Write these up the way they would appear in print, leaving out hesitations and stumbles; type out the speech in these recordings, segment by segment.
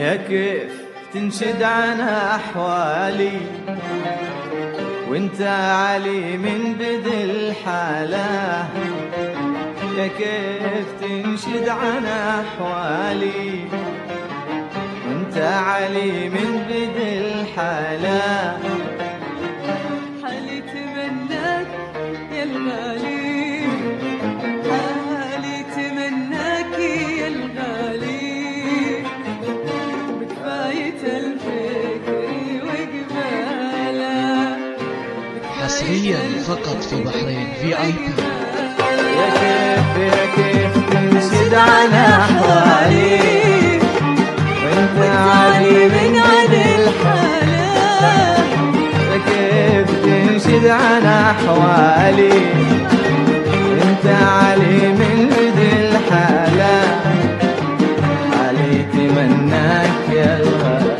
يا كيف تنشد عن أحوالي وانت علي من بدل حاله، يا كيف تنشد عن أحوالي وانت علي من بدل حاله. حالي تمناك يا الغالي، حالي تمناك يا الغالي، بكفاية الفكر وقباله. حصريا فقط في بحرين VIP. يا كيف تنشد عن أحوالي وانت علي من بدل حاله، يا كيف تنشد عن أحوالي وانت علي من بدل حاله. حالي تمناك يا الغالي،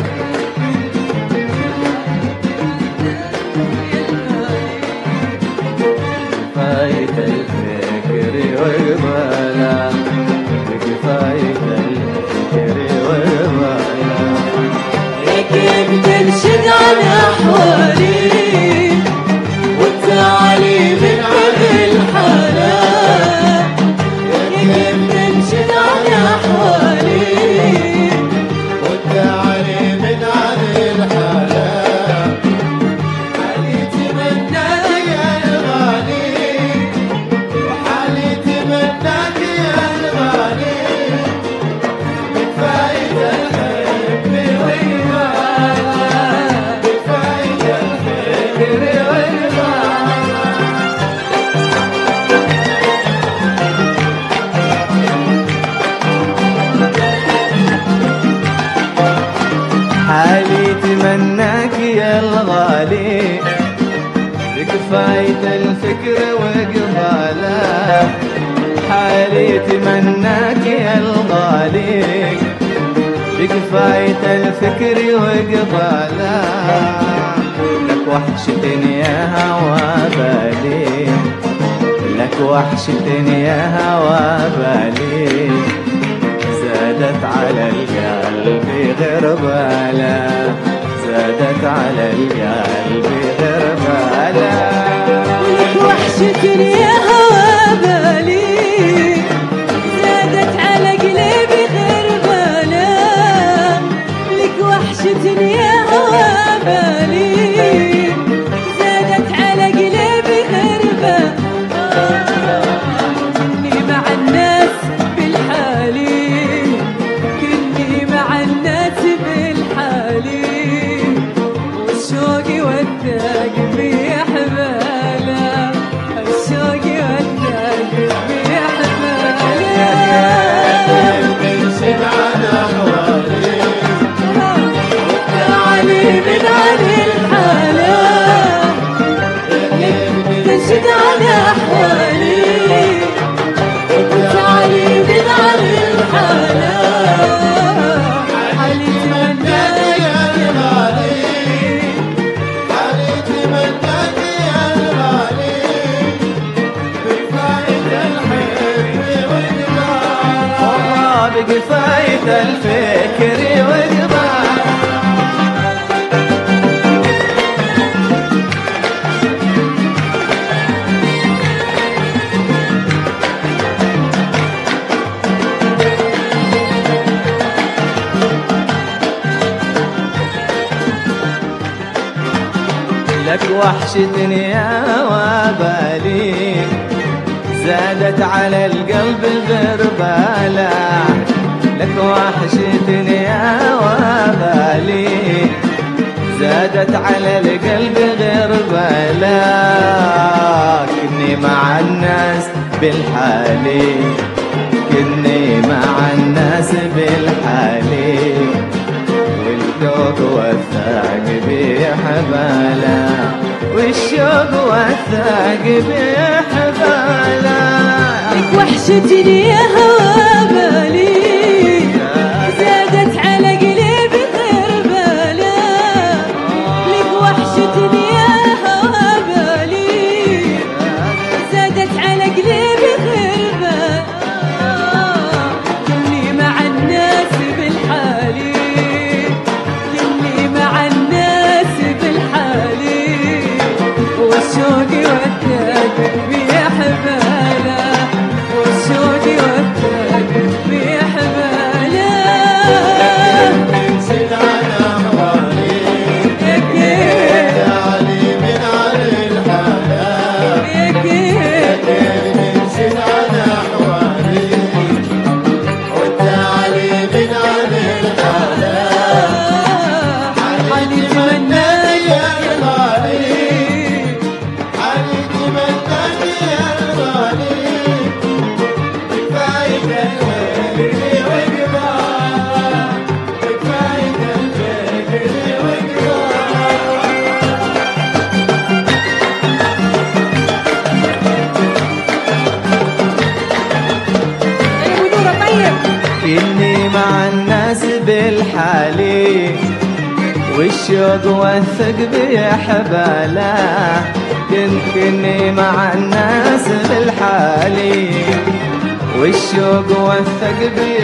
كفاية الفكر وقباله، كفاية الفكر وقباله. يا كيف تنشد عن أحوالي وانت علي من بدل حاله، يا كيف تنشد عن أحوالي وانت علي من بدل حاله. حالي تمناك يا الغالي، وحالي تمناك يا الغالي، بكفاية الحب وقباله، بكفاية الفكر وقباله. حالي تمناك يا الغالي، بكفاية الفكر وقباله. حالي تمناك يا الغالي، بكفاية الفكر وقباله. لك وحشة يا هوى بالي، لك وحشة يا هوى بالي، زادت على القلب غربالة، زادت على القلب غربالة. لك وحشة يا هوى بالي، زادت على قلبي غربالة. لك وحشة يا هوى بالي، زادت على قلبي غربالة. كني مع الناس بالحالي، كني مع الناس بالحالي، والشوق والثاق بيحباله، الشوق والثاق بيحباله. تنشد عن أحوالي علي من علي الحالة، تنشد عن أحوالي علي من علي الحالة. حالي تمناك يا الغالي، حالي تمناك يا الغالي، بكفاية الحب وقباله، والله بكفاية الفكر وقباله. لك وحشة يا وبالي، زادت على القلب غربالة. لك وحشة يا وبالي، زادت على القلب غربالة. كني مع الناس بالحالي، كني مع الناس بالحالي، والذوق والثاق بيحباله، والشوق والثاق بيحباله. لك وحشتني يا هوى بالي، زادت على قلبي غربالة. لك وحشتني يا هوى بالي، زادت على قلبي غربالة. كني مع الناس بالحالي، بالي والشوق وثق بحباله كني مع الناس بالحالي والشوق وثق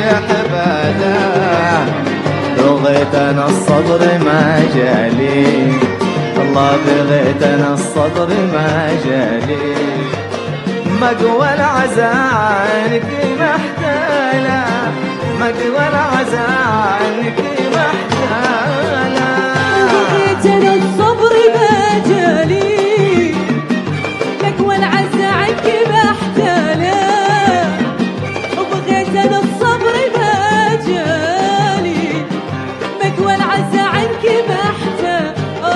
بحباله بغيت انا الصبر ما جالي الله بغيت انا الصبر ما جالي مقوى العزا عنك محتاله مقوى العزا عنك محتاله بغيت انا الصبر ما جالي مقوى العزا عنك محتاله وبغيت انا الصبر ما جالي مقوى العزا عنك محتاله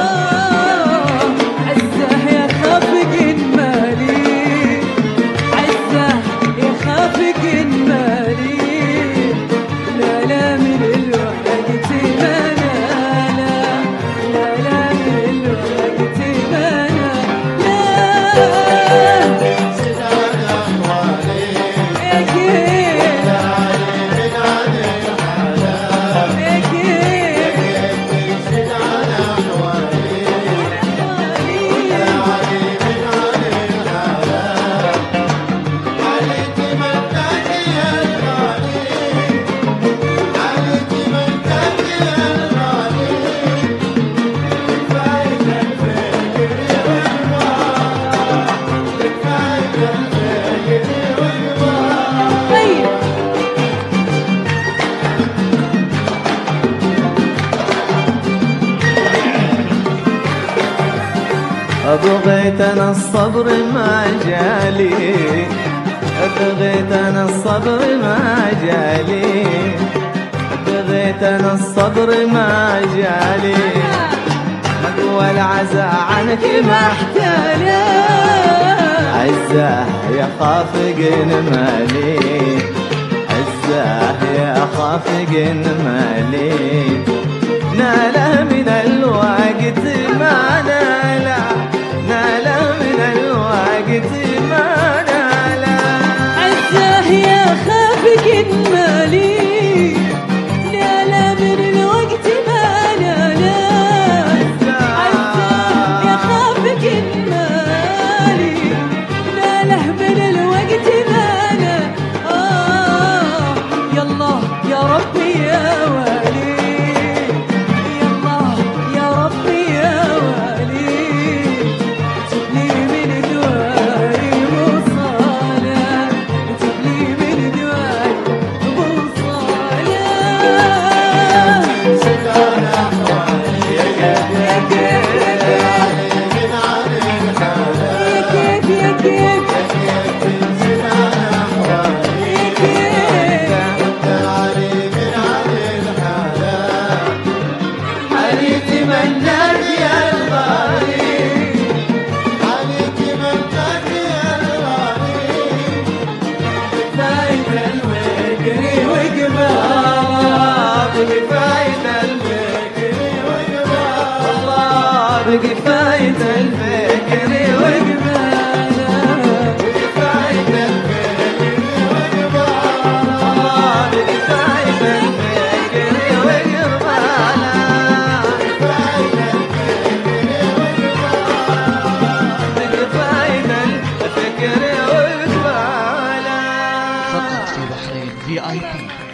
عزه يا خافق مالي عزه يا خافق مالي لا لا من الوقت ما نالا لا لا من الوقت ما بغيت انا الصبر ما جالي بغيت انا الصبر ما جالي بغيت انا الصبر ما جالي مقوى العزا عنك محتاله عزاه يا خافق مالي عزاه يا خافق مالي ناله من الوقت ما ناله ناله من الوقت ما ناله عزاه يا خافق مالي ناله من الوقت ما ناله عزاه يا خافق مالي ناله من الوقت ما ناله يالله يا ربي يا والي يالله يا ربي يا والي جبلي من دواي وصالة جبلي من دواي وصالة بكفاية الفكر وقباله بكفاية الفكر وقباله بكفاية الفكر وقباله بكفاية الفكر وقباله فقط في بحرين VIP.